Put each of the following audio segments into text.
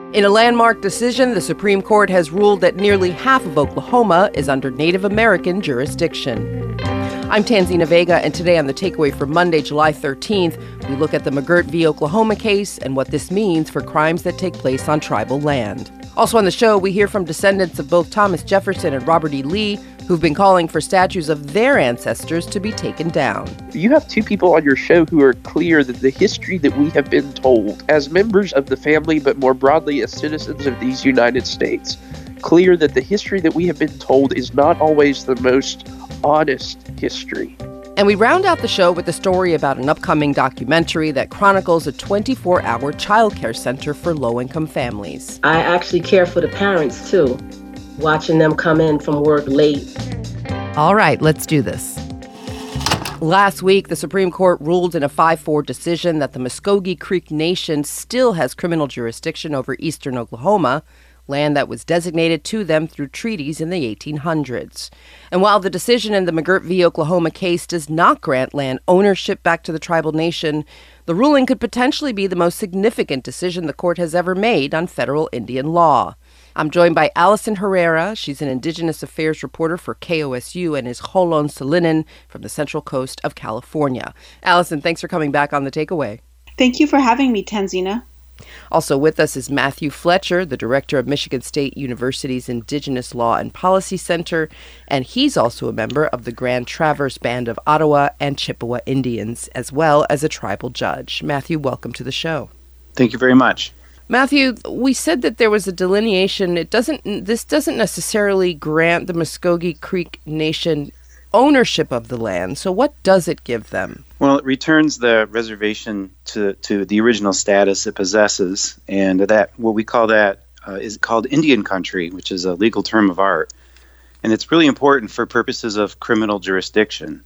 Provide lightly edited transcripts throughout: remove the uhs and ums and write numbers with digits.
In a landmark decision, the Supreme Court has ruled that nearly half of Oklahoma is under Native American jurisdiction. I'm Tanzina Vega, and today on The Takeaway for Monday, July 13th, we look at the McGirt v. Oklahoma case and what this means for crimes that take place on tribal land. Also on the show, we hear from descendants of both Thomas Jefferson and Robert E. Lee, who've been calling for statues of their ancestors to be taken down. You have two people on your show who are clear that the history that we have been told as members of the family, but more broadly as citizens of these United States, clear that the history that we have been told is not always the most honest history. And we round out the show with a story about an upcoming documentary that chronicles a 24-hour childcare center for low-income families. I actually care for the parents, too, watching them come in from work late. All right, let's do this. Last week, the Supreme Court ruled in a 5-4 decision that the Muskogee Creek Nation still has criminal jurisdiction over eastern Oklahoma, land that was designated to them through treaties in the 1800s. And while the decision in the McGirt v. Oklahoma case does not grant land ownership back to the tribal nation, the ruling could potentially be the most significant decision the court has ever made on federal Indian law. I'm joined by Allison Herrera. She's an Indigenous Affairs reporter for KOSU and is Holon Salinin from the Central Coast of California. Allison, thanks for coming back on The Takeaway. Thank you for having me, Tanzina. Also with us is Matthew Fletcher, the director of Michigan State University's Indigenous Law and Policy Center, and he's also a member of the Grand Traverse Band of Ottawa and Chippewa Indians, as well as a tribal judge. Matthew, welcome to the show. Thank you very much. Matthew, we said that there was a delineation. This doesn't necessarily grant the Muskogee Creek Nation ownership of the land. So what does it give them? Well, it returns the reservation to the original status it possesses, and that what we call that is called Indian country, which is a legal term of art. And it's really important for purposes of criminal jurisdiction.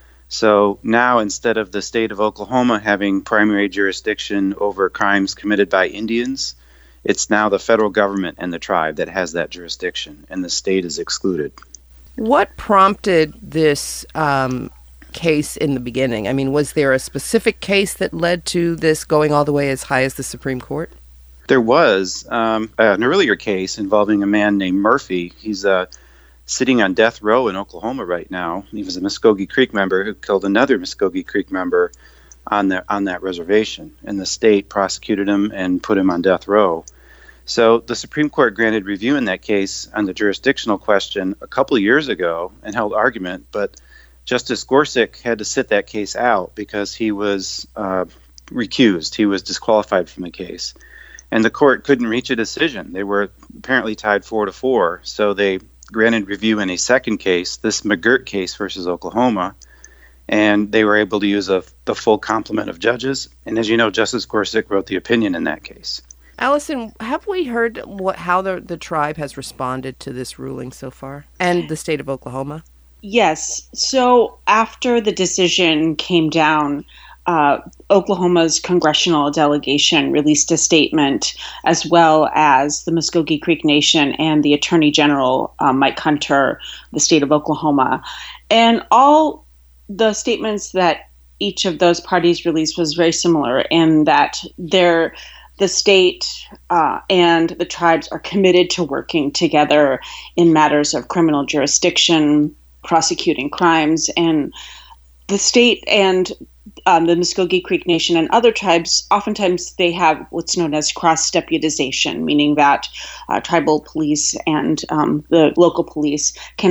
So now, instead of the state of Oklahoma having primary jurisdiction over crimes committed by Indians, it's now the federal government and the tribe that has that jurisdiction, and the state is excluded. What prompted this case in the beginning? I mean, was there a specific case that led to this going all the way as high as the Supreme Court? There was an earlier case involving a man named Murphy. He's sitting on death row in Oklahoma right now. He was a Muskogee Creek member who killed another Muskogee Creek member on that reservation, and the state prosecuted him and put him on death row. So the Supreme Court granted review in that case on the jurisdictional question a couple of years ago and held argument, but Justice Gorsuch had to sit that case out because he was recused. He was disqualified from the case. And the court couldn't reach a decision. They were apparently tied 4-4, so they granted review in a second case, this McGirt case versus Oklahoma, and they were able to use the full complement of judges. And as you know, Justice Gorsuch wrote the opinion in that case. Allison, have we heard how the tribe has responded to this ruling so far, and the state of Oklahoma? Yes. So after the decision came down, Oklahoma's congressional delegation released a statement, as well as the Muskogee Creek Nation and the Attorney General, Mike Hunter, the state of Oklahoma. And all the statements that each of those parties released was very similar in that the state and the tribes are committed to working together in matters of criminal jurisdiction, prosecuting crimes, and the state and the Muskogee Creek Nation and other tribes, oftentimes they have what's known as cross-deputization, meaning that tribal police and the local police can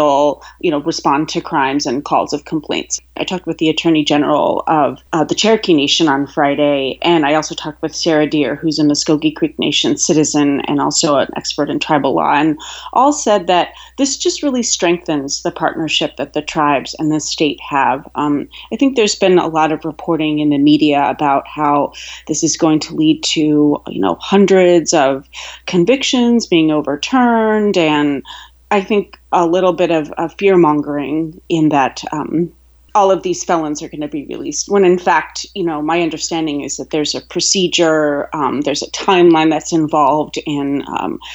respond to crimes and calls of complaints. I talked with the Attorney General of the Cherokee Nation on Friday, and I also talked with Sarah Deer, who's a Muskogee Creek Nation citizen and also an expert in tribal law, and all said that this just really strengthens the partnership that the tribes and the state have. I think there's been a lot of reporting in the media about how this is going to lead to, hundreds of convictions being overturned, and I think a little bit of fear-mongering in that all of these felons are going to be released, when in fact, my understanding is that there's a procedure, there's a timeline that's involved in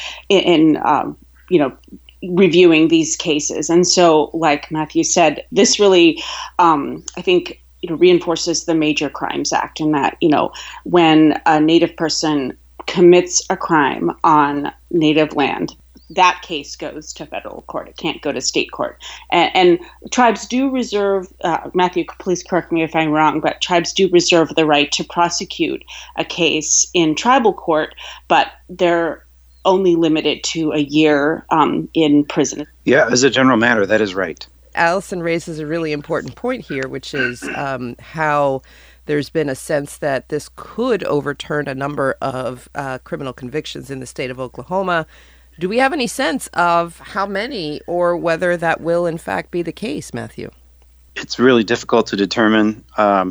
reviewing these cases. And so, like Matthew said, this really, I think, reinforces the Major Crimes Act, in that, when a Native person commits a crime on Native land, that case goes to federal court. It can't go to state court. And tribes do reserve, Matthew, please correct me if I'm wrong, but tribes do reserve the right to prosecute a case in tribal court, but they're only limited to a year in prison. Yeah, as a general matter, that is right. Allison raises a really important point here, which is how there's been a sense that this could overturn a number of criminal convictions in the state of Oklahoma. Do we have any sense of how many or whether that will in fact be the case, Matthew? It's really difficult to determine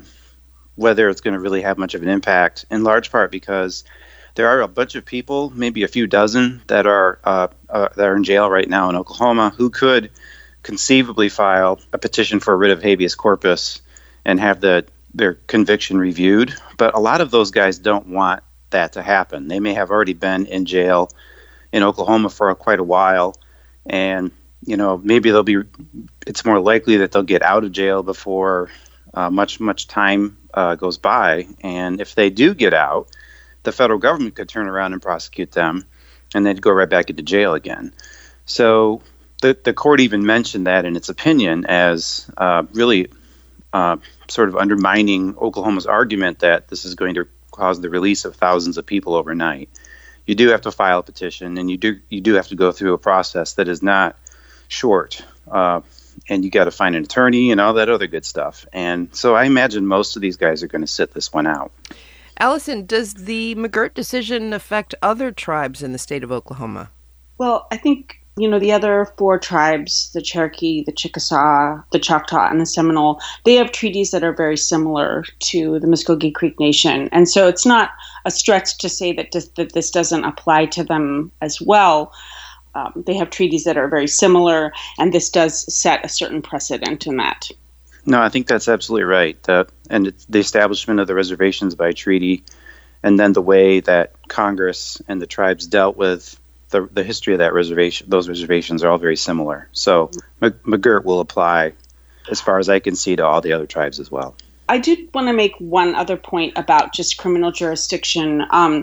whether it's going to really have much of an impact, in large part because there are a bunch of people, maybe a few dozen, that are in jail right now in Oklahoma who could conceivably file a petition for a writ of habeas corpus and have their conviction reviewed. But a lot of those guys don't want that to happen. They may have already been in jail in Oklahoma for quite a while, and maybe it's more likely that they'll get out of jail before much time goes by. And if they do get out, the federal government could turn around and prosecute them, and they'd go right back into jail again. So the court even mentioned that in its opinion as really sort of undermining Oklahoma's argument that this is going to cause the release of thousands of people overnight. You do have to file a petition, and you do have to go through a process that is not short, and you got to find an attorney and all that other good stuff. And so I imagine most of these guys are going to sit this one out. Allison, does the McGirt decision affect other tribes in the state of Oklahoma? Well, I think, the other 4 tribes, the Cherokee, the Chickasaw, the Choctaw, and the Seminole, they have treaties that are very similar to the Muskogee Creek Nation. And so it's not a stretch to say that this doesn't apply to them as well. They have treaties that are very similar, and this does set a certain precedent in that. No, I think that's absolutely right. And it's the establishment of the reservations by treaty, and then the way that Congress and the tribes dealt with the history of that reservation, those reservations are all very similar. So McGirt will apply, as far as I can see, to all the other tribes as well. I did want to make one other point about just criminal jurisdiction.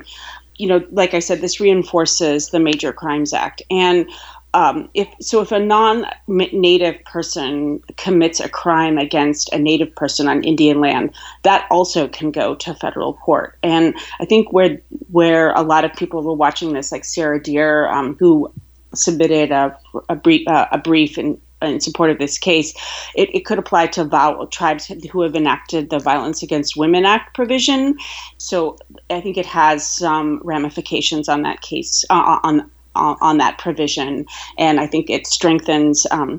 Like I said, this reinforces the Major Crimes Act. And if a non-Native person commits a crime against a Native person on Indian land, that also can go to federal court. And I think where a lot of people were watching this, like Sarah Deer, who submitted a brief in support of this case, it could apply to tribes who have enacted the Violence Against Women Act provision. So I think it has some ramifications on that case, on that provision, and I think it strengthens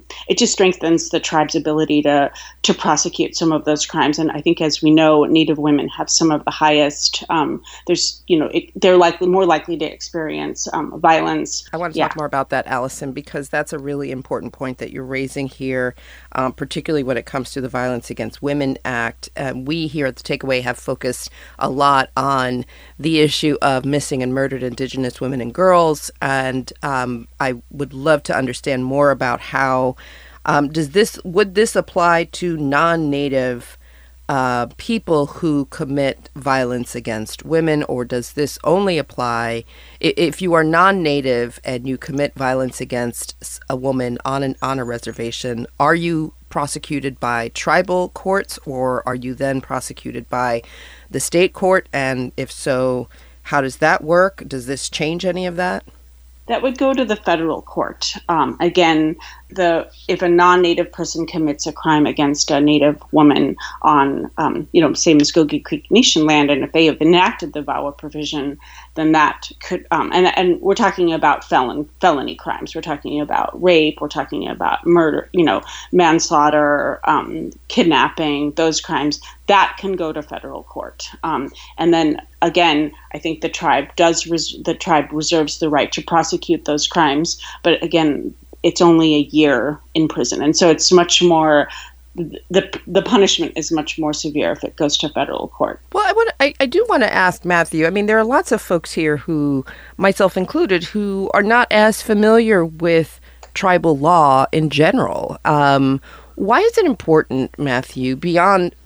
the tribe's ability to prosecute some of those crimes. And I think, as we know, Native women have some of the highest. They're more likely to experience violence. I want to talk more about that, Allison, because that's a really important point that you're raising here, particularly when it comes to the Violence Against Women Act. We here at the Takeaway have focused a lot on the issue of missing and murdered Indigenous women and girls. And I would love to understand more about how would this apply to non-Native people who commit violence against women, or does this only apply if you are non-Native and you commit violence against a woman on a reservation? Are you prosecuted by tribal courts, or are you then prosecuted by the state court? And if so, how does that work? Does this change any of that? That would go to the federal court. Again, if a non-Native person commits a crime against a Native woman on, say Muskogee Creek Nation land, and if they have enacted the VAWA provision, then that could, and we're talking about felony crimes. We're talking about rape. We're talking about murder, manslaughter, kidnapping, those crimes. That can go to federal court. And then again, I think the tribe reserves the right to prosecute those crimes. But again, it's only a year in prison, and so it's much more. The punishment is much more severe if it goes to federal court. Well, I do want to ask Matthew. I mean, there are lots of folks here who, myself included, who are not as familiar with tribal law in general. Why is it important, Matthew, beyond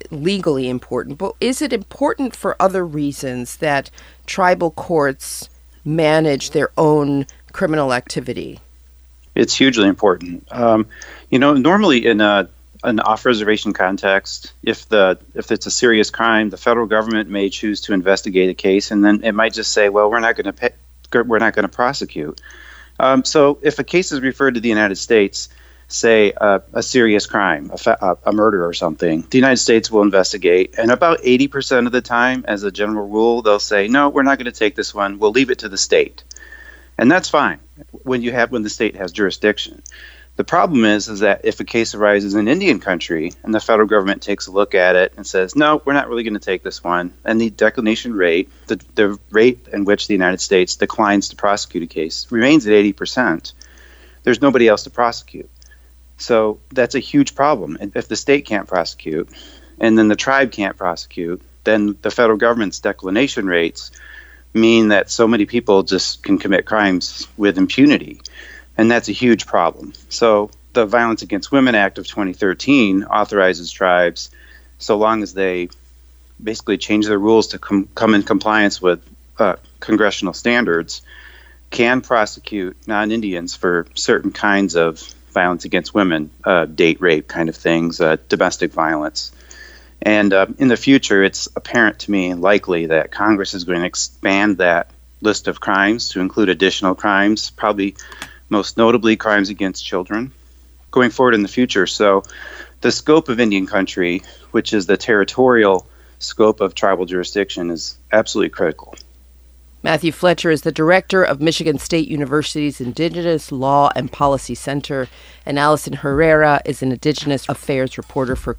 legally important, but is it important for other reasons that tribal courts manage their own criminal activity? It's hugely important. Normally in an off-reservation context, if it's a serious crime, the federal government may choose to investigate a case, and then it might just say, "Well, we're not going to prosecute." So if a case is referred to the United States, say a serious crime, a murder or something, the United States will investigate, and about 80% of the time, as a general rule, they'll say, "No, we're not going to take this one. We'll leave it to the state," and that's fine when the state has jurisdiction. The problem is that if a case arises in Indian country and the federal government takes a look at it and says, "No, we're not really going to take this one," and the declination rate, the rate in which the United States declines to prosecute a case, remains at 80%, there's nobody else to prosecute. So that's a huge problem. And if the state can't prosecute and then the tribe can't prosecute, then the federal government's declination rates mean that so many people just can commit crimes with impunity. And that's a huge problem. So the Violence Against Women Act of 2013 authorizes tribes, so long as they basically change their rules to come in compliance with congressional standards, can prosecute non-Indians for certain kinds of violence against women, date rape kind of things, domestic violence. And in the future, it's apparent to me likely that Congress is going to expand that list of crimes to include additional crimes, probably most notably crimes against children, going forward in the future. So the scope of Indian country, which is the territorial scope of tribal jurisdiction, is absolutely critical. Matthew Fletcher is the director of Michigan State University's Indigenous Law and Policy Center, and Allison Herrera is an Indigenous Affairs reporter for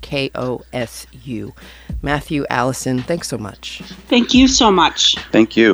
KOSU. Matthew, Allison, thanks so much. Thank you so much. Thank you.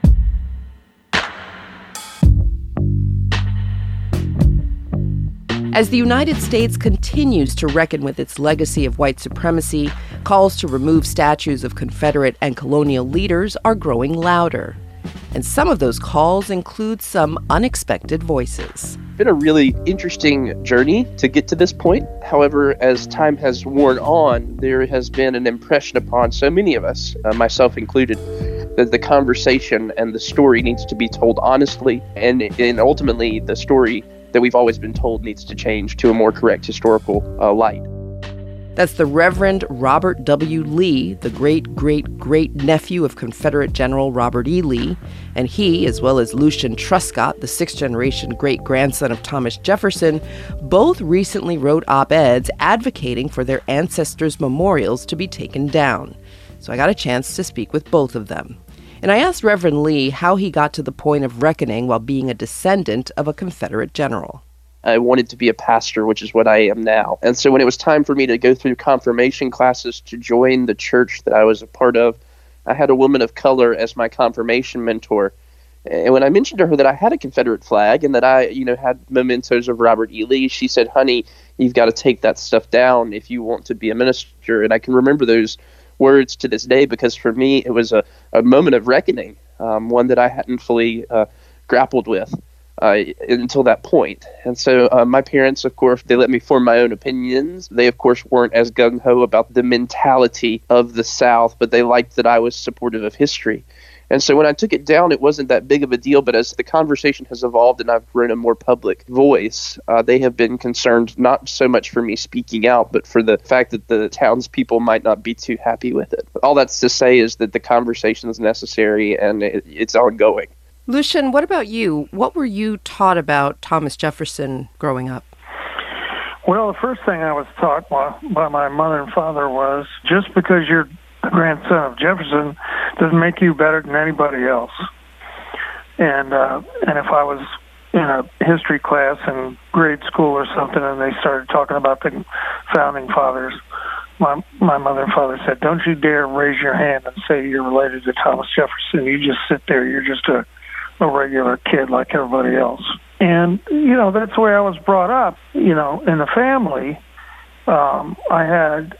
As the United States continues to reckon with its legacy of white supremacy, calls to remove statues of Confederate and colonial leaders are growing louder. And some of those calls include some unexpected voices. It's been a really interesting journey to get to this point. However, as time has worn on, there has been an impression upon so many of us, myself included, that the conversation and the story needs to be told honestly, and ultimately the story that we've always been told needs to change to a more correct historical light. That's the Reverend Robert W. Lee, the great-great-great-nephew of Confederate General Robert E. Lee, and he, as well as Lucian Truscott, the sixth-generation great-grandson of Thomas Jefferson, both recently wrote op-eds advocating for their ancestors' memorials to be taken down. So I got a chance to speak with both of them. And I asked Reverend Lee how he got to the point of reckoning while being a descendant of a Confederate general. I wanted to be a pastor, which is what I am now. And so when it was time for me to go through confirmation classes to join the church that I was a part of, I had a woman of color as my confirmation mentor. And when I mentioned to her that I had a Confederate flag and that I, had mementos of Robert E. Lee, she said, "Honey, you've got to take that stuff down if you want to be a minister." And I can remember those words to this day because for me it was a moment of reckoning, one that I hadn't fully grappled with until that point. And so my parents, of course, they let me form my own opinions. They, of course, weren't as gung-ho about the mentality of the South, but they liked that I was supportive of history. And so when I took it down, it wasn't that big of a deal, but as the conversation has evolved and I've grown a more public voice, they have been concerned not so much for me speaking out, but for the fact that the townspeople might not be too happy with it. All that's to say is that the conversation is necessary and it's ongoing. Lucian, what about you? What were you taught about Thomas Jefferson growing up? Well, the first thing I was taught by my mother and father was just because you're the grandson of Jefferson doesn't make you better than anybody else. And if I was in a history class in grade school or something and they started talking about the founding fathers, my mother and father said, "Don't you dare raise your hand and say you're related to Thomas Jefferson. You just sit there. You're just a regular kid like everybody else." And, that's the way I was brought up. In the family, I had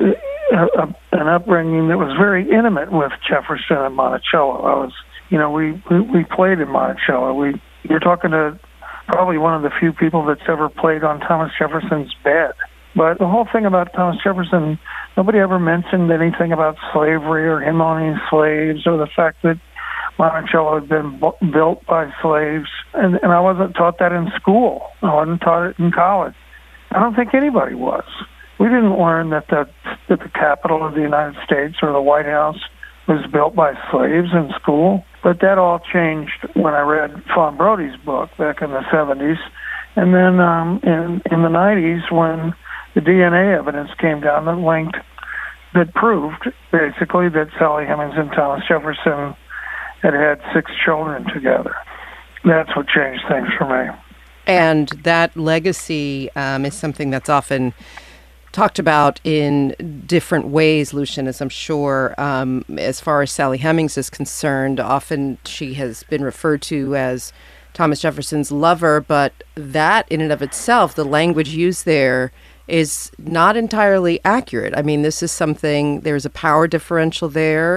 an upbringing that was very intimate with Jefferson and Monticello. We played in Monticello. You're talking to probably one of the few people that's ever played on Thomas Jefferson's bed. But the whole thing about Thomas Jefferson, nobody ever mentioned anything about slavery or him owning slaves or the fact that Monticello had been built by slaves. And I wasn't taught that in school. I wasn't taught it in college. I don't think anybody was. We didn't learn that the Capitol of the United States or the White House was built by slaves in school. But that all changed when I read Fawn Brody's book back in the 70s. And then in the 90s when the DNA evidence came down that proved basically that Sally Hemings and Thomas Jefferson had 6 children together. That's what changed things for me. And that legacy is something that's often talked about in different ways, Lucian, as I'm sure. As far as Sally Hemings is concerned, often she has been referred to as Thomas Jefferson's lover, but that in and of itself, the language used there is not entirely accurate. I mean, this is something, there's a power differential there.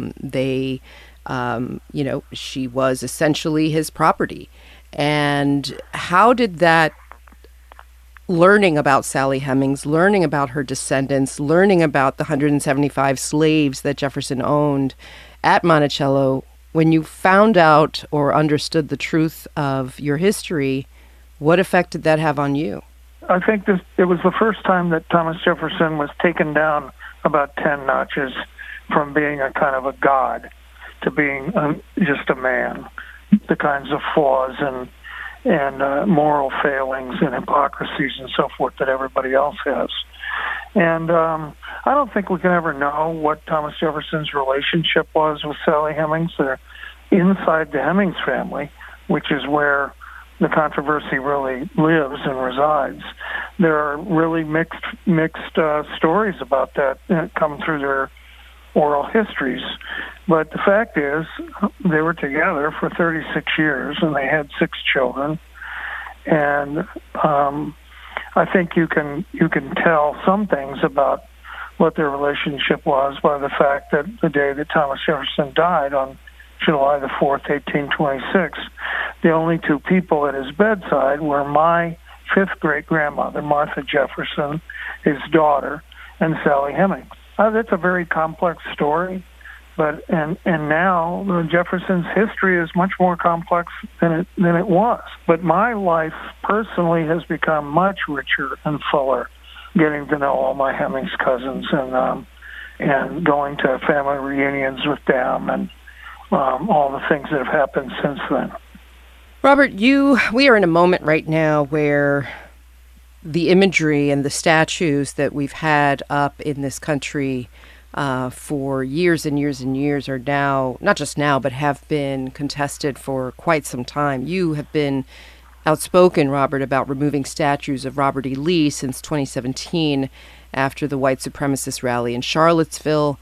She was essentially his property. And how did that learning about Sally Hemings, learning about her descendants, learning about the 175 slaves that Jefferson owned at Monticello, when you found out or understood the truth of your history, what effect did that have on you? I think it was the first time that Thomas Jefferson was taken down about 10 notches from being a kind of a god to being just a man. The kinds of flaws and moral failings and hypocrisies and so forth that everybody else has. And I don't think we can ever know what Thomas Jefferson's relationship was with Sally Hemings. They're inside the Hemings family, which is where the controversy really lives and resides. There are really mixed stories about that come through their oral histories. But the fact is, they were together for 36 years, and they had 6 children. And I think you can tell some things about what their relationship was by the fact that the day that Thomas Jefferson died on July the 4th, 1826, the only 2 people at his bedside were my 5th great-grandmother, Martha Jefferson, his daughter, and Sally Hemings. That's a very complex story, but and now Jefferson's history is much more complex than it was. But my life personally has become much richer and fuller, getting to know all my Hemings cousins and going to family reunions with them and all the things that have happened since then. Robert, we are in a moment right now where the imagery and the statues that we've had up in this country for years and years and years are now, not just now, but have been contested for quite some time. You have been outspoken, Robert, about removing statues of Robert E. Lee since 2017 after the white supremacist rally in Charlottesville,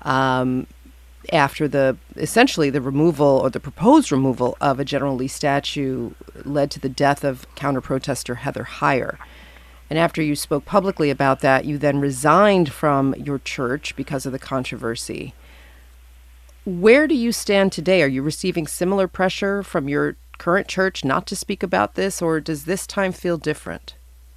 after essentially the removal or the proposed removal of a General Lee statue led to the death of counter-protester Heather Heyer. And after you spoke publicly about that, you then resigned from your church because of the controversy. Where do you stand today? Are you receiving similar pressure from your current church not to speak about this, or does this time feel different?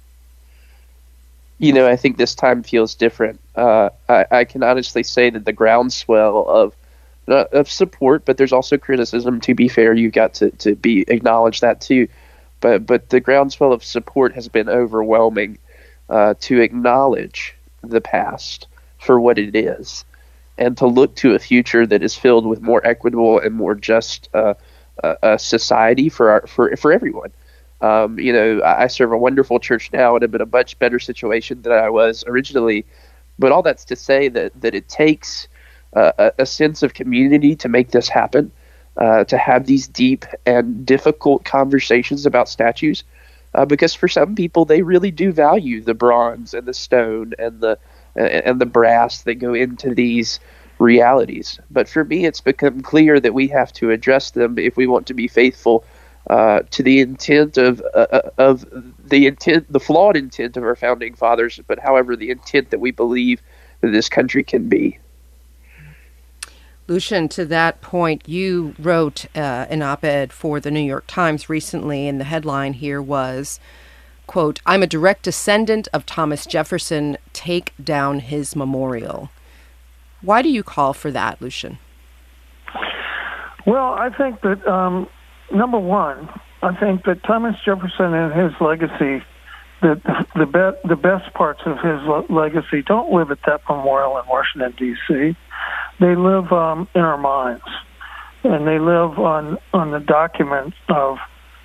I think this time feels different. I can honestly say that the groundswell of support, but there's also criticism. To be fair, you got to be acknowledge that too. But the groundswell of support has been overwhelming to acknowledge the past for what it is, and to look to a future that is filled with more equitable and more just a society for everyone. I serve a wonderful church now, and I'm in a much better situation than I was originally. But all that's to say that it takes a sense of community to make this happen. To have these deep and difficult conversations about statues, because for some people they really do value the bronze and the stone and the brass that go into these realities. But for me, it's become clear that we have to address them if we want to be faithful to the intent of the flawed intent of our founding fathers, but however the intent that we believe that this country can be. Lucian, to that point, you wrote an op-ed for the New York Times recently, and the headline here was, quote, "I'm a direct descendant of Thomas Jefferson. Take down his memorial." Why do you call for that, Lucian? Well, I think that, number one, I think that Thomas Jefferson and his legacy, the best parts of his legacy don't live at that memorial in Washington, D.C. They live in our minds, and they live on the document of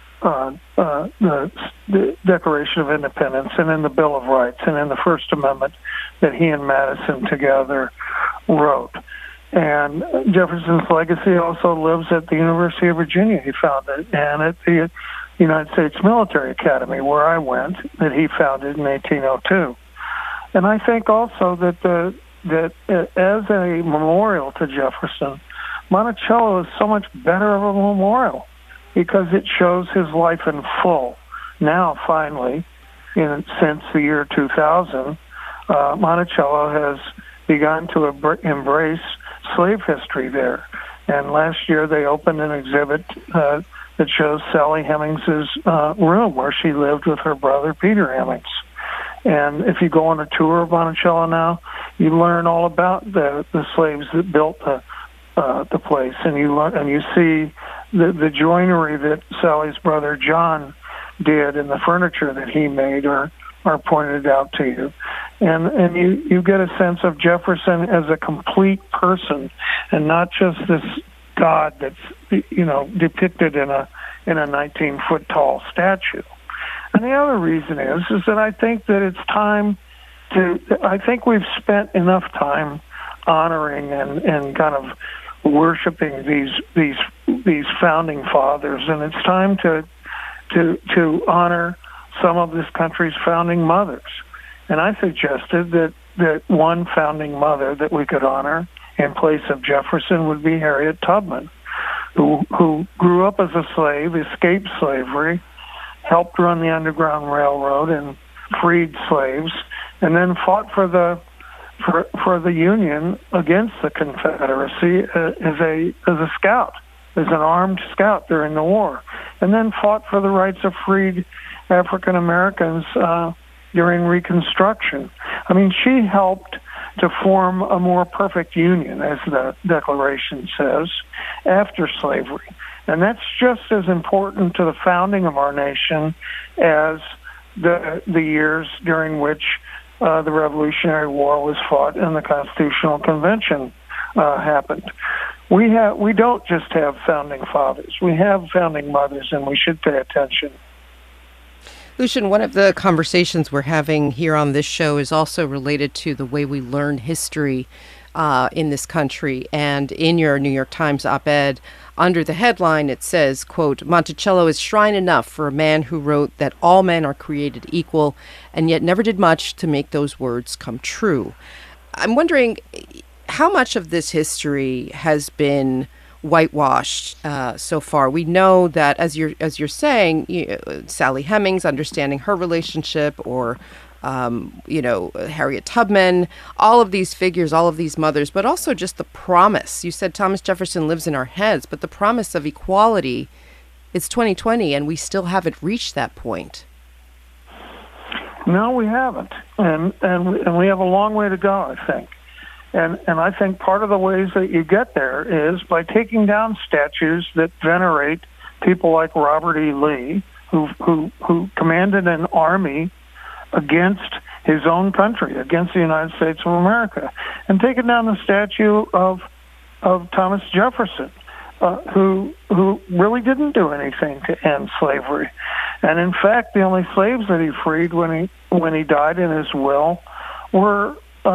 the Declaration of Independence and in the Bill of Rights and in the First Amendment that he and Madison together wrote. And Jefferson's legacy also lives at the University of Virginia he founded, and at the United States Military Academy, where I went, that he founded in 1802. And I think also that as a memorial to Jefferson, Monticello is so much better of a memorial because it shows his life in full. Now, finally, since the year 2000, Monticello has begun to embrace slave history there. And last year they opened an exhibit that shows Sally Hemings's room where she lived with her brother Peter Hemings. And if you go on a tour of Monticello now, you learn all about the slaves that built the place, and you see the joinery that Sally's brother John did and the furniture that he made are pointed out to you. And you get a sense of Jefferson as a complete person and not just this god that's, depicted in a 19-foot tall statue. And the other reason is that I think that it's time I think we've spent enough time honoring and kind of worshiping these founding fathers, and it's time to honor some of this country's founding mothers. And I suggested that one founding mother that we could honor in place of Jefferson would be Harriet Tubman, who grew up as a slave, escaped slavery, helped run the Underground Railroad and freed slaves, and then fought for the Union against the Confederacy as a scout, as an armed scout during the war, and then fought for the rights of freed African Americans during Reconstruction. I mean, she helped to form a more perfect union, as the Declaration says, after slavery. And that's just as important to the founding of our nation as the years during which the Revolutionary War was fought and the Constitutional Convention happened. We don't just have founding fathers. We have founding mothers, and we should pay attention. Lucian, one of the conversations we're having here on this show is also related to the way we learn history in this country. And in your New York Times op-ed, under the headline, it says, quote, "Monticello is shrine enough for a man who wrote that all men are created equal and yet never did much to make those words come true." I'm wondering how much of this history has been whitewashed so far. We know that, as you're saying, Sally Hemings, understanding her relationship, or Harriet Tubman, all of these figures, all of these mothers, but also just the promise. You said Thomas Jefferson lives in our heads, but the promise of equality, it's 2020, and we still haven't reached that point. No, we haven't, and we have a long way to go, I think. And I think part of the ways that you get there is by taking down statues that venerate people like Robert E. Lee, who commanded an army against his own country, against the United States of America, and taking down the statue of Thomas Jefferson, who really didn't do anything to end slavery. And in fact, the only slaves that he freed when he died in his will were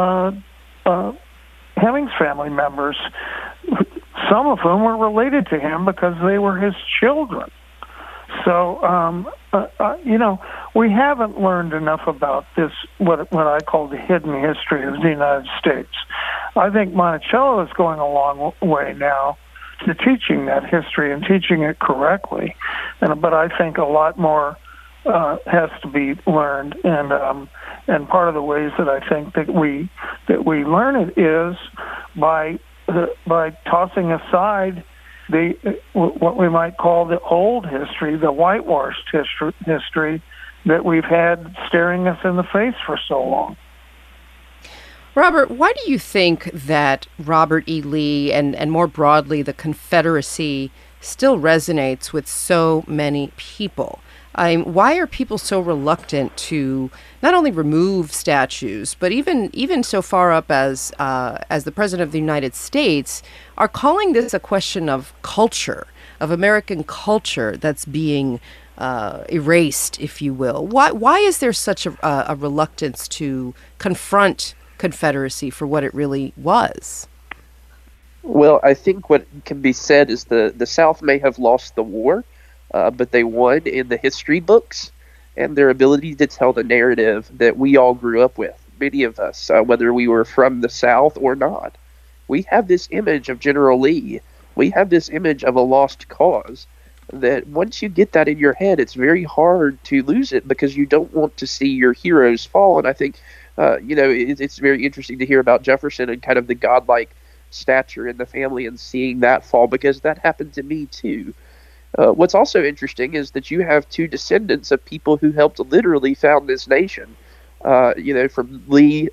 Hemings family members, some of whom were related to him because they were his children. So, we haven't learned enough about this, what I call the hidden history of the United States. I think Monticello is going a long way now to teaching that history and teaching it correctly. But I think a lot more has to be learned, and part of the ways that I think that we learn it is by tossing aside what we might call the old history, the whitewashed history, that we've had staring us in the face for so long. Robert, why do you think that Robert E. Lee and more broadly the Confederacy still resonates with so many people? Why are people so reluctant to not only remove statues, but even so far up as the President of the United States are calling this a question of culture, of American culture that's being erased, if you will? Why is there such a reluctance to confront Confederacy for what it really was? Well, I think what can be said is the South may have lost the war, but they won in the history books and their ability to tell the narrative that we all grew up with, many of us, whether we were from the South or not. We have this image of General Lee. We have this image of a lost cause that once you get that in your head, it's very hard to lose it because you don't want to see your heroes fall. And I think, it's very interesting to hear about Jefferson and kind of the godlike stature in the family and seeing that fall, because that happened to me too. What's also interesting is that you have two descendants of people who helped literally found this nation. From Lee,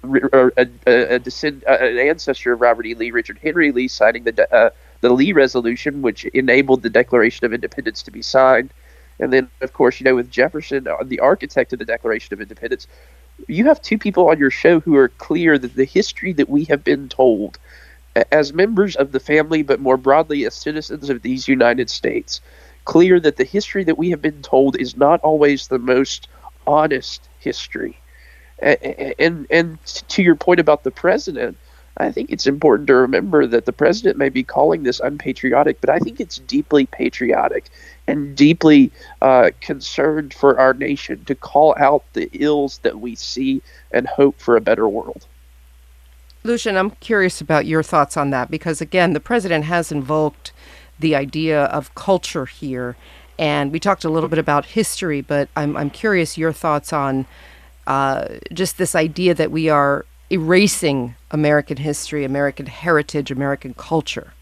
an ancestor of Robert E. Lee, Richard Henry Lee, signing the Lee Resolution, which enabled the Declaration of Independence to be signed. And then, of course, with Jefferson, the architect of the Declaration of Independence, you have two people on your show who are clear that the history that we have been told as members of the family, but more broadly as citizens of these United States, clear that the history that we have been told is not always the most honest history. And to your point about the president, I think it's important to remember that the president may be calling this unpatriotic, but I think it's deeply patriotic and deeply concerned for our nation to call out the ills that we see and hope for a better world. Lucien, I'm curious about your thoughts on that, because, again, the president has invoked the idea of culture here, and we talked a little bit about history, but I'm curious your thoughts on just this idea that we are erasing American history, American heritage, American culture.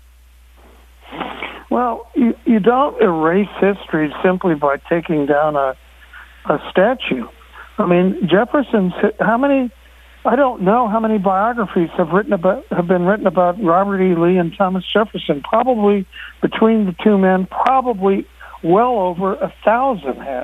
Well, you don't erase history simply by taking down a statue. I mean, Jefferson's, I don't know how many biographies have been written about Robert E. Lee and Thomas Jefferson. Probably between the two men, probably well over 1,000 have.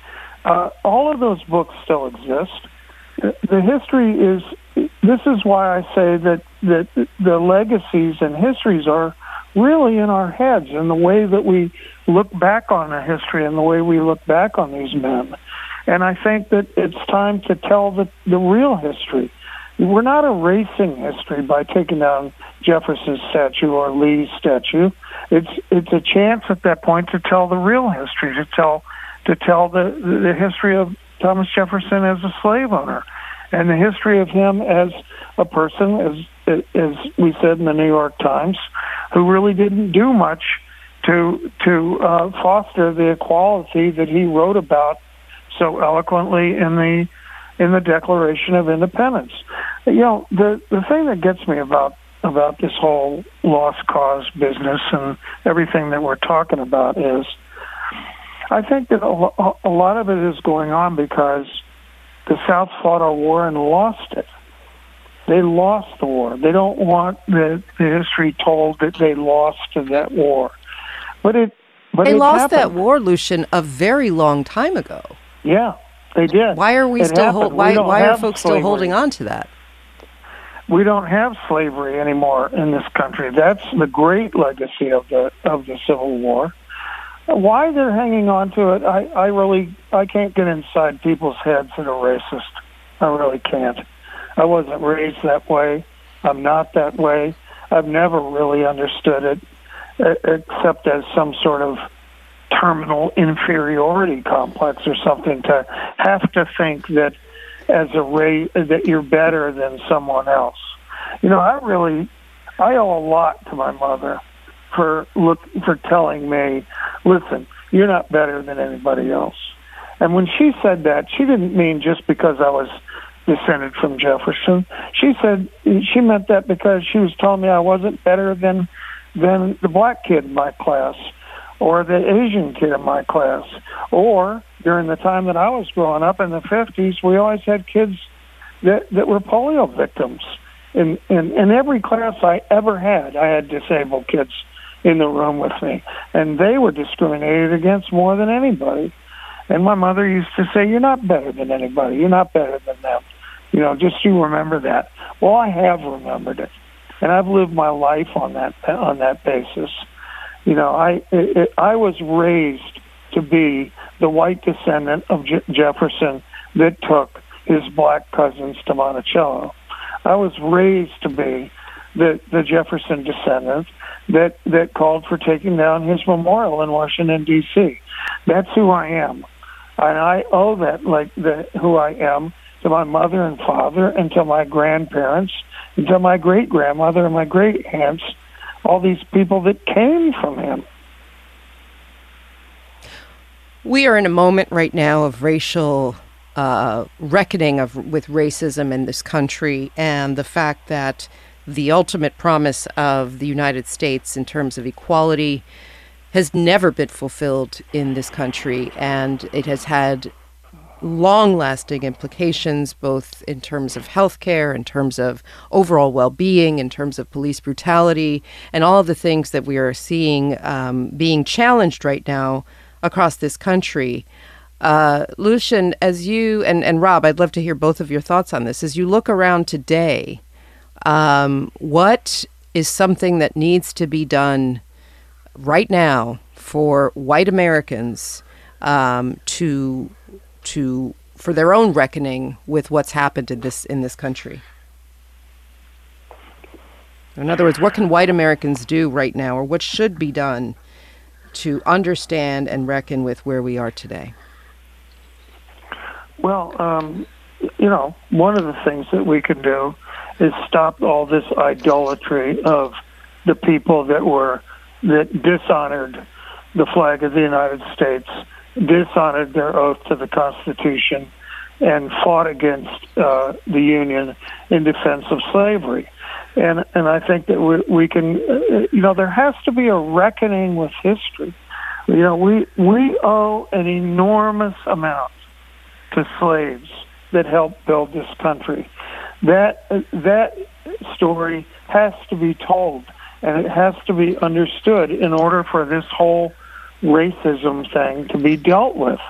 All of those books still exist. The history is. This is why I say that the legacies and histories are really in our heads, and the way that we look back on the history and the way we look back on these men. And I think that it's time to tell the real history. We're not erasing history by taking down Jefferson's statue or Lee's statue. It's a chance at that point to tell the real history, to tell the history of Thomas Jefferson as a slave owner, and the history of him as a person, as we said in the New York Times, who really didn't do much to foster the equality that he wrote about so eloquently in the Declaration of Independence. The thing that gets me about this whole lost cause business and everything that we're talking about is, I think that a lot of it is going on because the South fought a war and lost it. They lost the war. They don't want the history told that they lost that war. But they lost happened. That war, Lucien, a very long time ago. Yeah, they did. Why are we why are folks still holding on to that? We don't have slavery anymore in this country. That's the great legacy of the Civil War. Why they're hanging on to it, I can't get inside people's heads that are racist. I really can't. I wasn't raised that way. I'm not that way. I've never really understood it, except as some sort of terminal inferiority complex or something, to have to think that as a race that you're better than someone else. I owe a lot to my mother for telling me, listen, you're not better than anybody else. And when she said that, she didn't mean just because I was descended from Jefferson. She meant that because she was telling me I wasn't better than the black kid in my class, or the Asian kid in my class, or during the time that I was growing up in the 50s, we always had kids that were polio victims. In every class I ever had, I had disabled kids in the room with me, and they were discriminated against more than anybody. And my mother used to say, "You're not better than anybody. You're not better than them. Just you remember that." Well, I have remembered it, and I've lived my life on that basis. I was raised to be the white descendant of Jefferson that took his black cousins to Monticello. I was raised to be the Jefferson descendant that called for taking down his memorial in Washington, D.C. That's who I am. And I owe that, who I am, to my mother and father, and to my grandparents, and to my great-grandmother and my great-aunts, all these people that came from him. We are in a moment right now of racial reckoning with racism in this country, and the fact that the ultimate promise of the United States in terms of equality has never been fulfilled in this country, and it has had long-lasting implications, both in terms of healthcare, in terms of overall well-being, in terms of police brutality, and all of the things that we are seeing being challenged right now across this country. Lucian, as you and Rob, I'd love to hear both of your thoughts on this. As you look around today, what is something that needs to be done right now for white Americans for their own reckoning with what's happened in this country? In other words, what can white Americans do right now, or what should be done to understand and reckon with where we are today? Well, one of the things that we can do is stop all this idolatry of the people that dishonored the flag of the United States, dishonored their oath to the Constitution, and fought against the Union in defense of slavery. And I think that we can, there has to be a reckoning with history. We owe an enormous amount to slaves that helped build this country. That story has to be told, and it has to be understood in order for this whole racism thing to be dealt with.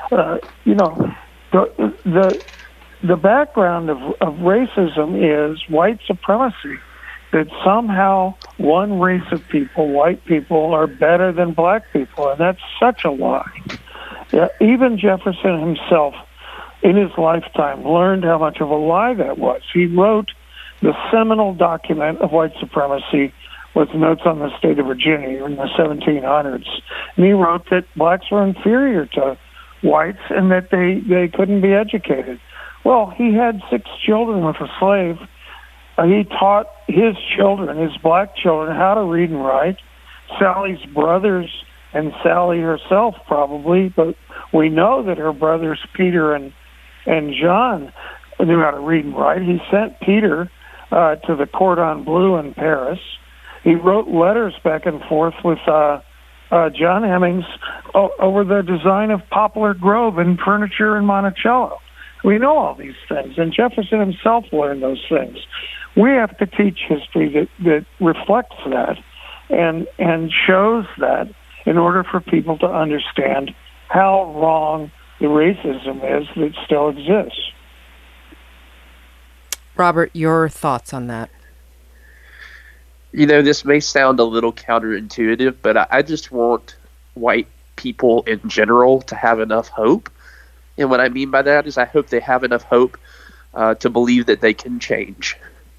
The background of racism is white supremacy, that somehow one race of people, white people, are better than black people, and that's such a lie. Even Jefferson himself, in his lifetime, learned how much of a lie that was. He wrote the seminal document of white supremacy with notes on the state of Virginia in the 1700s. And he wrote that blacks were inferior to whites and that they couldn't be educated. Well, he had 6 children with a slave. He taught his children, his black children, how to read and write. Sally's brothers and Sally herself probably, but we know that her brothers Peter and John knew how to read and write. He sent Peter to the Cordon Bleu in Paris. He wrote letters back and forth with John Hemmings over the design of Poplar Grove and furniture in Monticello. We know all these things, and Jefferson himself learned those things. We have to teach history that reflects that and shows that in order for people to understand how wrong the racism is that still exists. Robert, your thoughts on that? This may sound a little counterintuitive, but I just want white people in general to have enough hope. And what I mean by that is I hope they have enough hope to believe that they can change.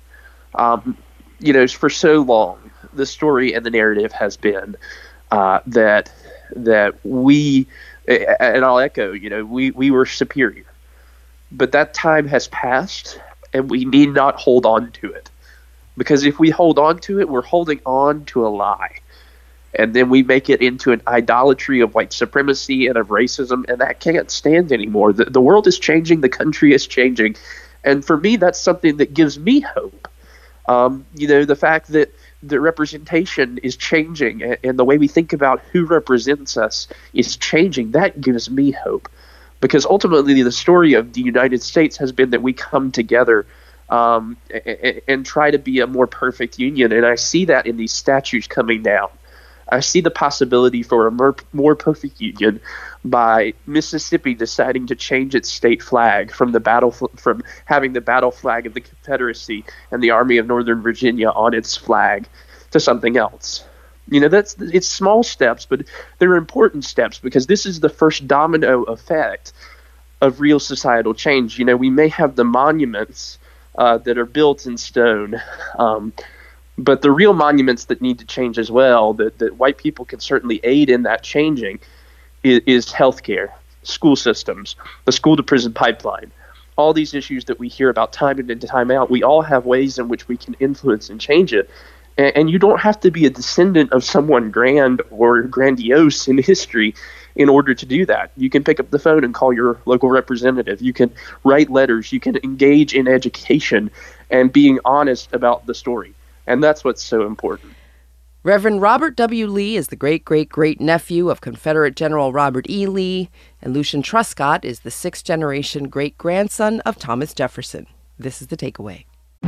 For so long, the story and the narrative has been that we, and I'll echo, we were superior. But that time has passed, and we need not hold on to it. Because if we hold on to it, we're holding on to a lie. And then we make it into an idolatry of white supremacy and of racism, and that can't stand anymore. The world is changing. The country is changing. And for me, that's something that gives me hope. The fact that the representation is changing, and the way we think about who represents us is changing. That gives me hope, because ultimately the story of the United States has been that we come together and try to be a more perfect union, and I see that in these statues coming down. I see the possibility for a more perfect union by Mississippi deciding to change its state flag from from having the battle flag of the Confederacy and the Army of Northern Virginia on its flag to something else. It's small steps, but they're important steps, because this is the first domino effect of real societal change. We may have the monuments that are built in stone, but the real monuments that need to change as well, that white people can certainly aid in that changing, is healthcare, school systems, the school-to-prison pipeline. All these issues that we hear about time in and time out, we all have ways in which we can influence and change it. And you don't have to be a descendant of someone grand or grandiose in history in order to do that. You can pick up the phone and call your local representative. You can write letters. You can engage in education and being honest about the story. And that's what's so important. Reverend Robert W. Lee is the great-great-great-nephew of Confederate General Robert E. Lee, and Lucian Truscott is the sixth-generation great-grandson of Thomas Jefferson. This is The Takeaway.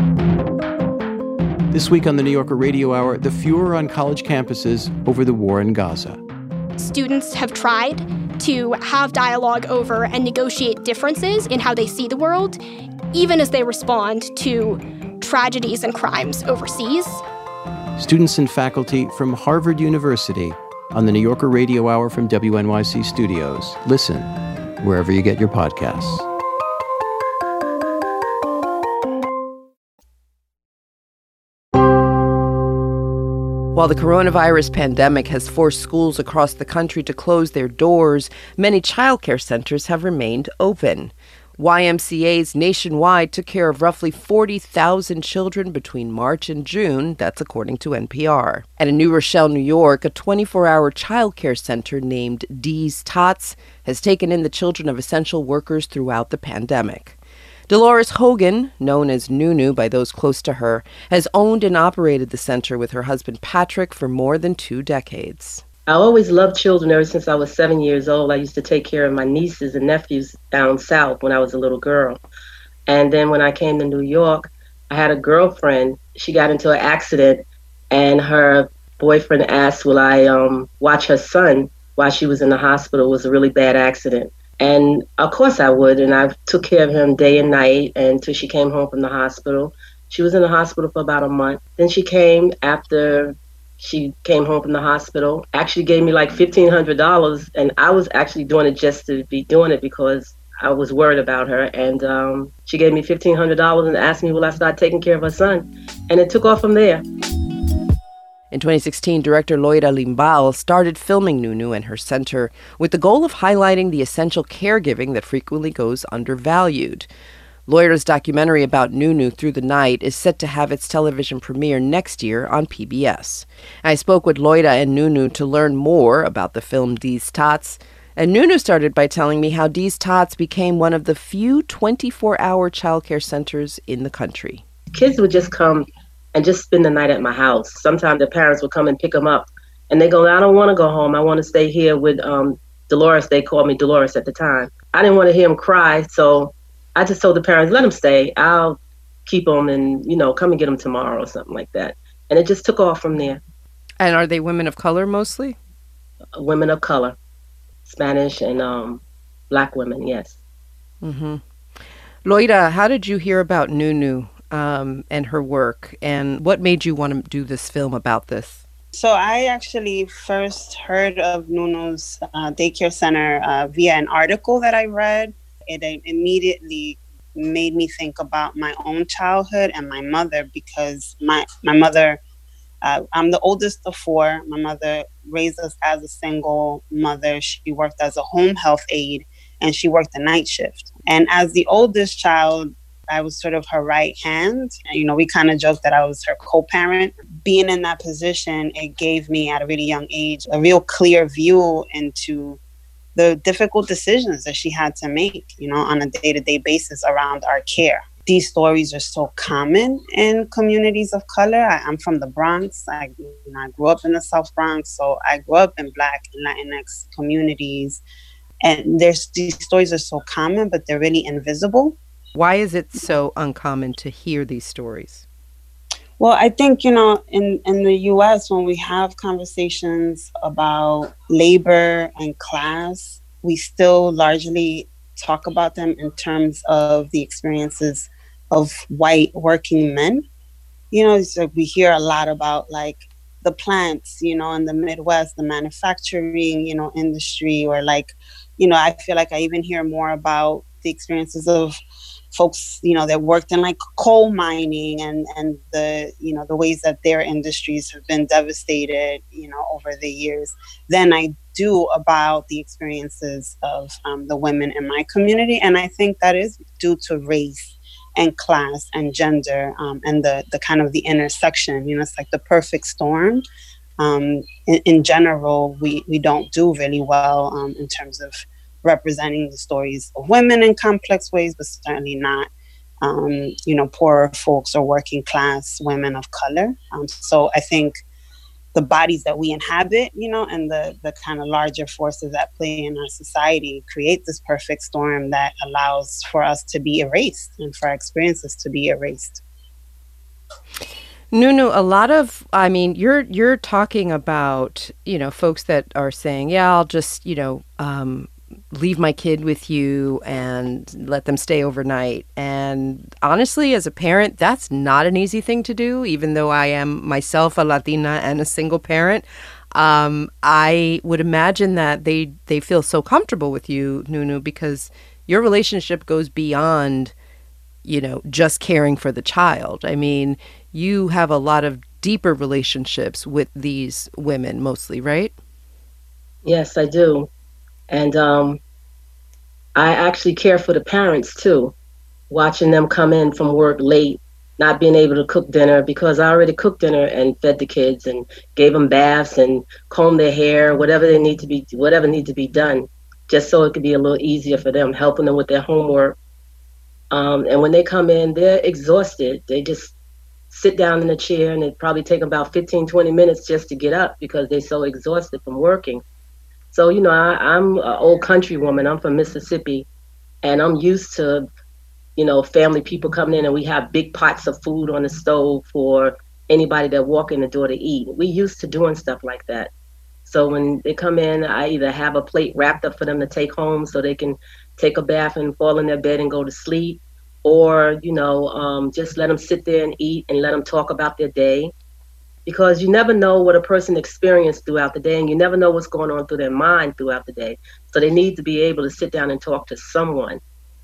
This week on the New Yorker Radio Hour, the furor on college campuses over the war in Gaza. Students have tried to have dialogue over and negotiate differences in how they see the world, even as they respond to tragedies and crimes overseas. Students and faculty from Harvard University on the New Yorker Radio Hour from WNYC Studios. Listen wherever you get your podcasts. While the coronavirus pandemic has forced schools across the country to close their doors, many childcare centers have remained open. YMCAs nationwide took care of roughly 40,000 children between March and June, that's according to NPR. At in New Rochelle, New York, a 24-hour childcare center named Dee's Tots has taken in the children of essential workers throughout the pandemic. Dolores Hogan, known as Nunu by those close to her, has owned and operated the center with her husband Patrick for more than 2 decades. I always loved children ever since I was 7 years old. I used to take care of my nieces and nephews down south when I was a little girl. And then when I came to New York, I had a girlfriend. She got into an accident, and her boyfriend asked, will I watch her son while she was in the hospital? It was a really bad accident. And of course I would, and I took care of him day and night until she came home from the hospital. She was in the hospital for about a month. Then she came after she came home from the hospital, actually gave me like $1,500, and I was actually doing it just to be doing it because I was worried about her. And she gave me $1,500 and asked me, will I start taking care of her son? And it took off from there. In 2016, director Loida Limbal started filming Nunu and her center with the goal of highlighting the essential caregiving that frequently goes undervalued. Loida's documentary about Nunu Through the Night is set to have its television premiere next year on PBS. I spoke with Loida and Nunu to learn more about the film Dee's Tots, and Nunu started by telling me how Dee's Tots became one of the few 24-hour childcare centers in the country. Kids would just come and just spend the night at my house. Sometimes the parents would come and pick them up, and they go, I don't want to go home. I want to stay here with Dolores. They called me Dolores at the time. I didn't want to hear them cry, so I just told the parents, let them stay. I'll keep them and, come and get them tomorrow or something like that. And it just took off from there. And are they women of color mostly? Women of color. Spanish and Black women, yes. Mm-hmm. Loida, how did you hear about Nunu and her work? And what made you want to do this film about this? So I actually first heard of Nunu's daycare center via an article that I read. It immediately made me think about my own childhood and my mother, because my mother, I'm the oldest of 4. My mother raised us as a single mother. She worked as a home health aide, and she worked the night shift. And as the oldest child, I was sort of her right hand. We kind of joked that I was her co-parent. Being in that position, it gave me at a really young age a real clear view into the difficult decisions that she had to make, on a day-to-day basis around our care. these stories are so common in communities of color. I'm from the Bronx. I grew up in the South Bronx, so I grew up in Black and Latinx communities. And these stories are so common, but they're really invisible. Why is it so uncommon to hear these stories? Well, I think, in the U.S., when we have conversations about labor and class, we still largely talk about them in terms of the experiences of white working men. So we hear a lot about like the plants, in the Midwest, the manufacturing, industry, or like, I feel like I even hear more about the experiences of folks, that worked in like coal mining and the, the ways that their industries have been devastated, over the years than I do about the experiences of the women in my community. And I think that is due to race and class and gender, and the kind of the intersection. It's like the perfect storm. In general, we don't do really well in terms of representing the stories of women in complex ways, but certainly not, poorer folks or working class women of color. So I think the bodies that we inhabit, and the kind of larger forces at play in our society create this perfect storm that allows for us to be erased and for our experiences to be erased. Nunu, you're talking about, folks that are saying, yeah, I'll just, leave my kid with you and let them stay overnight. And honestly, as a parent, that's not an easy thing to do, even though I am myself a Latina and a single parent. I would imagine that they feel so comfortable with you, Nunu, because your relationship goes beyond, just caring for the child. I mean, you have a lot of deeper relationships with these women mostly, right? Yes, I do. And I actually care for the parents too, watching them come in from work late, not being able to cook dinner because I already cooked dinner and fed the kids and gave them baths and combed their hair, whatever needs to be done, just so it could be a little easier for them, helping them with their homework. And when they come in, they're exhausted. They just sit down in a chair and it probably take about 15, 20 minutes just to get up because they're so exhausted from working. So, I'm an old country woman. I'm from Mississippi, and I'm used to, family people coming in and we have big pots of food on the stove for anybody that walk in the door to eat. We used to doing stuff like that. So when they come in, I either have a plate wrapped up for them to take home so they can take a bath and fall in their bed and go to sleep, or, just let them sit there and eat and let them talk about their day. Because you never know what a person experienced throughout the day, and you never know what's going on through their mind throughout the day. So they need to be able to sit down and talk to someone.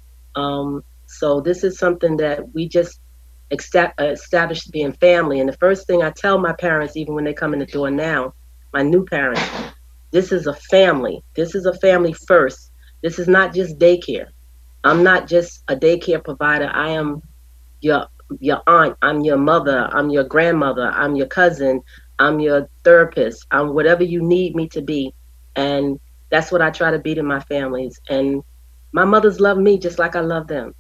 So this is something that we just established to be in family. And the first thing I tell my parents, even when they come in the door now, my new parents, this is a family. This is a family first. This is not just daycare. I'm not just a daycare provider. I am your aunt, I'm your mother, I'm your grandmother, I'm your cousin, I'm your therapist, I'm whatever you need me to be. And that's what I try to be to my families. And my mothers love me just like I love them.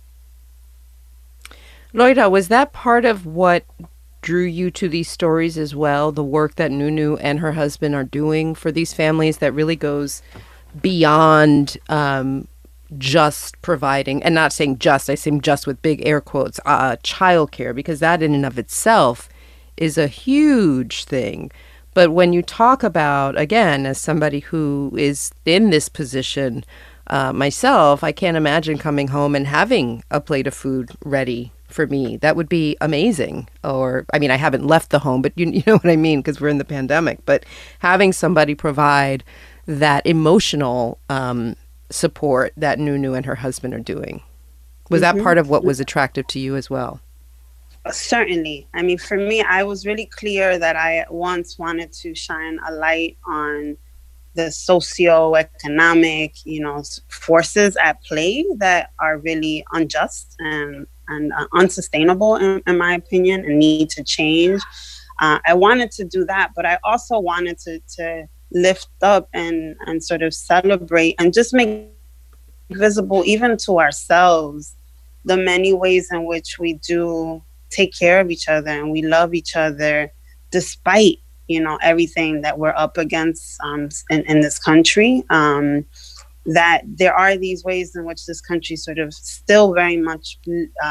Loida, was that part of what drew you to these stories as well? The work that Nunu and her husband are doing for these families that really goes beyond just providing, and not saying just, I say just with big air quotes, childcare, because that in and of itself is a huge thing. But when you talk about, again, as somebody who is in this position myself, I can't imagine coming home and having a plate of food ready for me. That would be amazing. Or, I mean, I haven't left the home, but you know what I mean, because we're in the pandemic. But having somebody provide that emotional support that Nunu and her husband are doing. Was that part of what was attractive to you as well? Certainly. I mean, for me, I was really clear that I once wanted to shine a light on the socioeconomic, forces at play that are really unjust and unsustainable, in my opinion, and need to change. I wanted to do that, but I also wanted to lift up and sort of celebrate and just make visible even to ourselves the many ways in which we do take care of each other and we love each other despite, everything that we're up against in this country. That there are these ways in which this country sort of still very much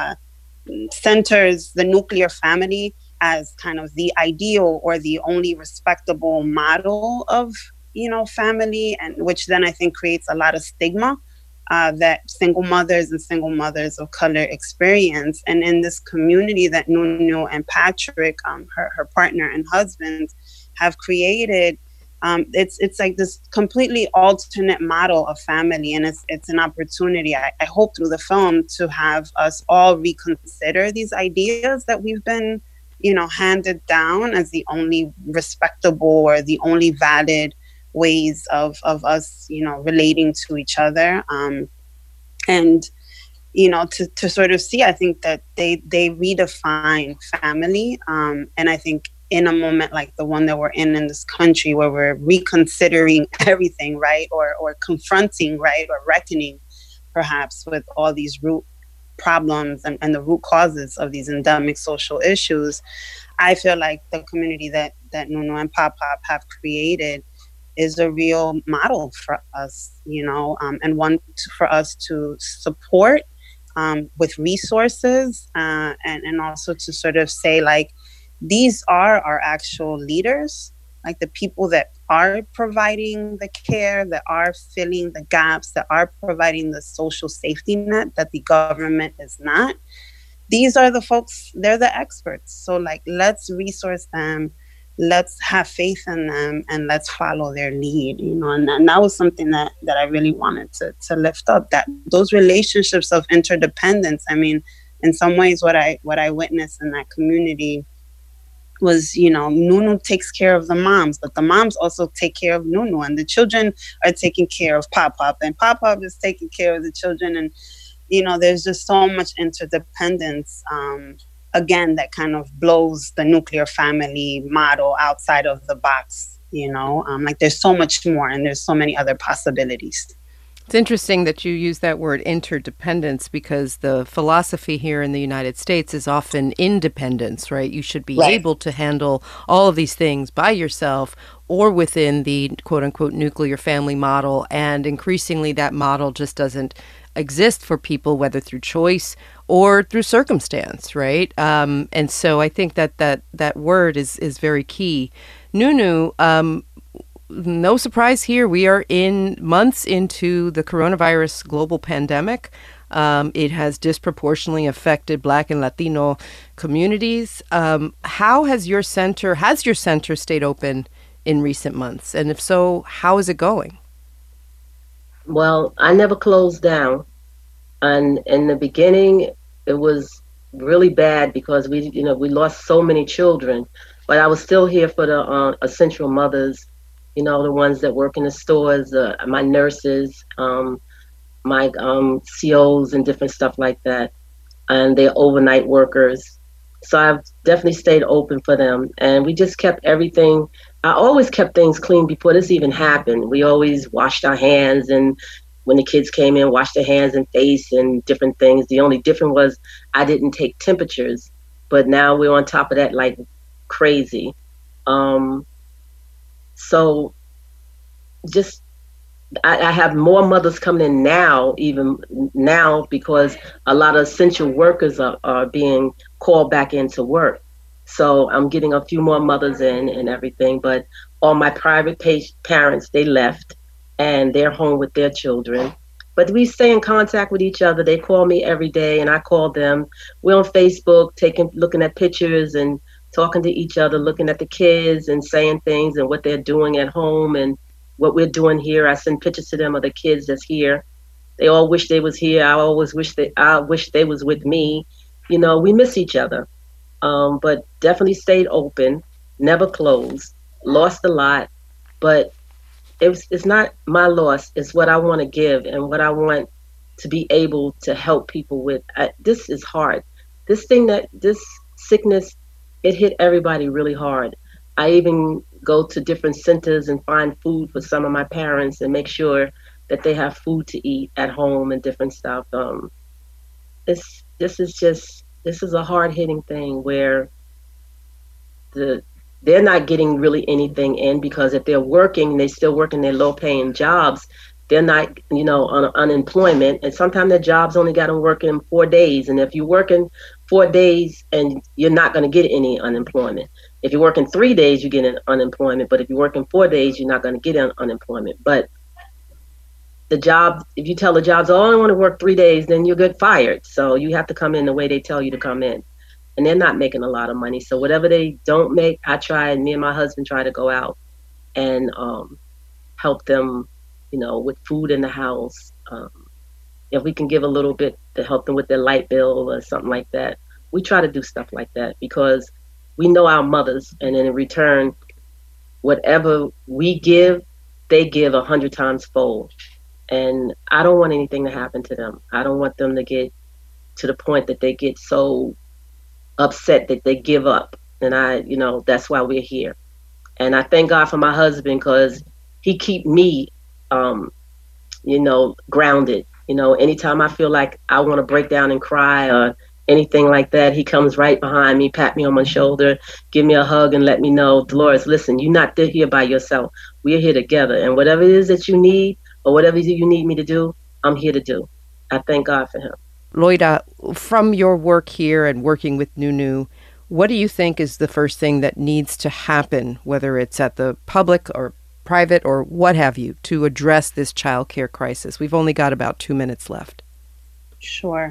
centers the nuclear family as kind of the ideal or the only respectable model of, family, and which then I think creates a lot of stigma that single mothers and single mothers of color experience. And in this community that Nunu and Patrick, her partner and husband, have created, it's like this completely alternate model of family, and it's an opportunity, I hope, through the film to have us all reconsider these ideas that we've been, handed down as the only respectable or the only valid ways of us, relating to each other, and to sort of see, I think that they redefine family, and I think in a moment like the one that we're in this country, where we're reconsidering everything, right, or confronting, right, or reckoning perhaps with all these root problems and the root causes of these endemic social issues, I feel like the community that Nunu and Pop Pop have created is a real model for us, and one for us to support with resources, and also to sort of say, like, these are our actual leaders, like the people that are providing the care, that are filling the gaps, that are providing the social safety net that the government is not. These are the folks, they're the experts. So, like, let's resource them, let's have faith in them, and let's follow their lead, and that was something that I really wanted to lift up, that those relationships of interdependence. I mean, in some ways, what I witnessed in that community was, Nunu takes care of the moms, but the moms also take care of Nunu, and the children are taking care of Pop Pop, and Pop Pop is taking care of the children. And, there's just so much interdependence, again, that kind of blows the nuclear family model outside of the box, like there's so much more, and there's so many other possibilities. It's interesting that you use that word interdependence, because the philosophy here in the United States is often independence, right? You should be able to handle all of these things by yourself or within the quote unquote nuclear family model. And increasingly that model just doesn't exist for people, whether through choice or through circumstance, right? And so I think that word is very key. Nunu, no surprise here. We are in months into the coronavirus global pandemic. It has disproportionately affected Black and Latino communities. How has your center stayed open in recent months? And if so, how is it going? Well, I never closed down. And in the beginning, it was really bad because we lost so many children. But I was still here for the essential mothers, the ones that work in the stores, my nurses, my COs and different stuff like that, and they're overnight workers. So I've definitely stayed open for them. And we just kept everything. I always kept things clean before this even happened. We always washed our hands, and when the kids came in, washed their hands and face and different things. The only difference was I didn't take temperatures, but now we're on top of that like crazy. So just, I have more mothers coming in now, even now, because a lot of essential workers are being called back into work. So I'm getting a few more mothers in and everything, but all my private parents, they left and they're home with their children. But we stay in contact with each other. They call me every day and I call them. We're on Facebook, looking at pictures and talking to each other, looking at the kids and saying things and what they're doing at home and what we're doing here. I send pictures to them of the kids that's here. They all wish they was here. I wish they was with me. We miss each other. But definitely stayed open, never closed, lost a lot, but it's not my loss. It's what I want to give and what I want to be able to help people with. This is hard. This sickness, it hit everybody really hard. I even go to different centers and find food for some of my parents and make sure that they have food to eat at home and different stuff. this is a hard hitting thing where they're not getting really anything in, because if they're working, they still working their low paying jobs. They're not, on unemployment. And sometimes their jobs only got them working 4 days. And if you're working 4 days, and you're not going to get any unemployment. If you're working 3 days, you get an unemployment. But if you're working 4 days, you're not going to get unemployment. But the job, if you tell the jobs, oh, I only want to work 3 days, then you'll get fired. So you have to come in the way they tell you to come in. And they're not making a lot of money. So whatever they don't make, me and my husband try to go out and help them, with food in the house. If we can give a little bit to help them with their light bill or something like that, we try to do stuff like that, because we know our mothers, and in return, whatever we give, they give 100 times fold. And I don't want anything to happen to them. I don't want them to get to the point that they get so upset that they give up. And that's why we're here. And I thank God for my husband, because he keep me, grounded. Anytime I feel like I want to break down and cry or anything like that, he comes right behind me, pat me on my shoulder, give me a hug, and let me know, Dolores, listen, you're not here by yourself. We're here together. And whatever it is that you need, or whatever you need me to do, I'm here to do. I thank God for him. Loida, from your work here and working with Nunu, what do you think is the first thing that needs to happen, whether it's at the public or private or what have you, to address this child care crisis? We've only got about 2 minutes left. Sure.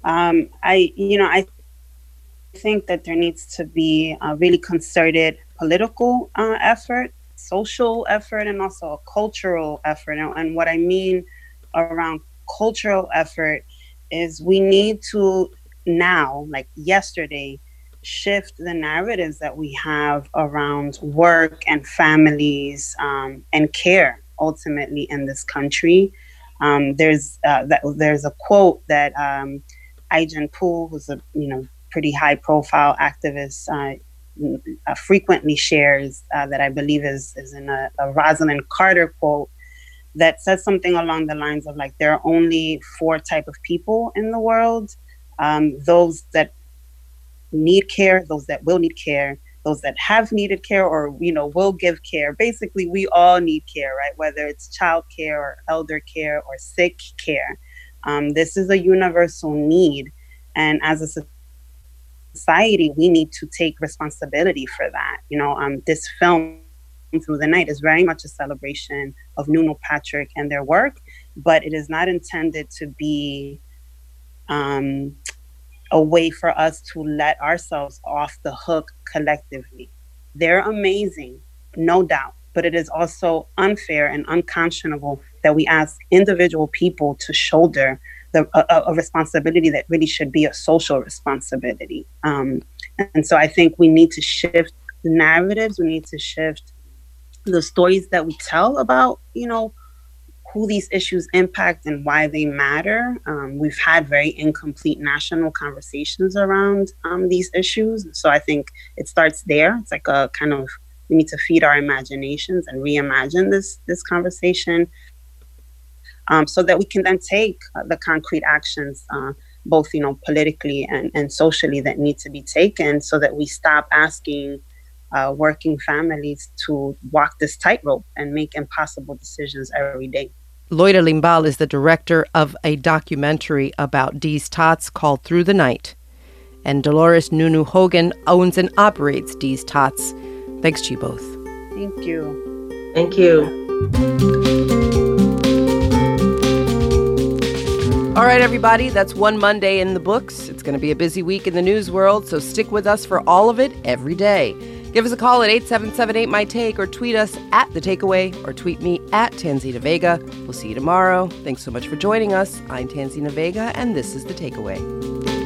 I think that there needs to be a really concerted political effort, social effort, and also a cultural effort. And what I mean around cultural effort is we need to now, like yesterday, shift the narratives that we have around work and families and care ultimately in this country. There's a quote that Ai-jen Poo, who's a pretty high profile activist, frequently shares that I believe is in a Rosalind Carter quote that says something along the lines of like, there are only 4 types of people in the world: those that need care, those that will need care, those that have needed care or will give care. Basically, we all need care, right? Whether it's child care or elder care or sick care. This is a universal need, and as a society, we need to take responsibility for that. This film, Through the Night, is very much a celebration of Nunu Patrick and their work, but it is not intended to be a way for us to let ourselves off the hook collectively. They're amazing, no doubt, but it is also unfair and unconscionable that we ask individual people to shoulder a responsibility that really should be a social responsibility. And so I think we need to shift the narratives. We need to shift the stories that we tell about, who these issues impact and why they matter. We've had very incomplete national conversations around these issues. So I think it starts there. It's like a kind of, we need to feed our imaginations and reimagine this conversation so that we can then take the concrete actions, both, politically and socially, that need to be taken, so that we stop asking working families to walk this tightrope and make impossible decisions every day. Loida Limbal is the director of a documentary about Dees Tots called Through the Night. And Dolores Nunu Hogan owns and operates Dees Tots. Thanks to you both. Thank you. Thank you. All right, everybody, that's one Monday in the books. It's going to be a busy week in the news world, so stick with us for all of it every day. Give us a call at 877-8MY-TAKE or tweet us at The Takeaway or tweet me at Tanzina Vega. We'll see you tomorrow. Thanks so much for joining us. I'm Tanzina Vega, and this is The Takeaway.